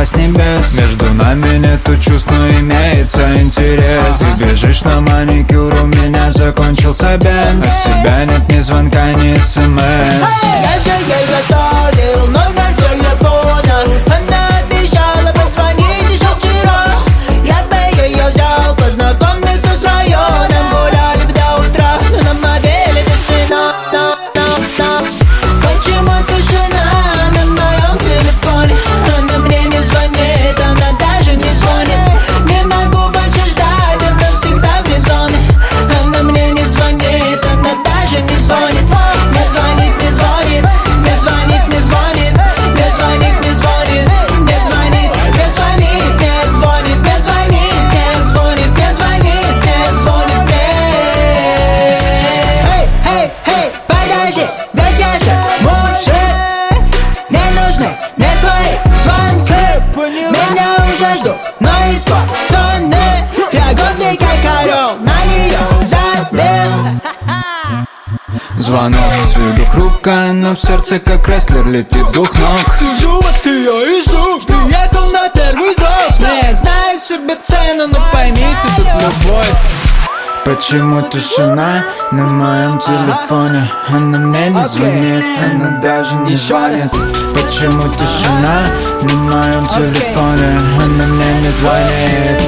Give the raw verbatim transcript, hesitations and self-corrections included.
упала с небес. Между нами нету чувств, но имеется интерес. Ты бежишь на маникюр, у меня закончился бенз. От тебя нет ни звонка, ни смс. Я же ей оставил номер телефона. Она обещала позвонить еще вчера. Я бы ее взял познакомиться с районом. Гуляли бы до утра, но на мобиле тишина. Но, но, но. Почему тишина на моем телефоне? Она мне не звонит, она даже не звонит. Не могу больше ждать, это всегда в резоне. Она мне не звонит, она даже не звонит. Не звонит, не звонит, не звонит, не звонит, не звонит, не звонит, не звонит, не звонит, не звонит, не звонит, не звонит, не звонит, не звонит. Эй, эй, эй, подожди, ведь я же мужик. Не нужны мне твои звонки. Меня уже ждут, но и пацаны. Я годный как орел, на нее забил. Звонок с виду хрупкая, но в сердце как рестлер летит с двух ног. Сижу вот ее и жду. Приехал на первый зов. Не знаю себе цену, но поймите, тут любовь. Почему тишина на моем телефоне? Она мне не звонит, она даже не звонит. Почему тишина на моем телефоне? Она мне не звонит.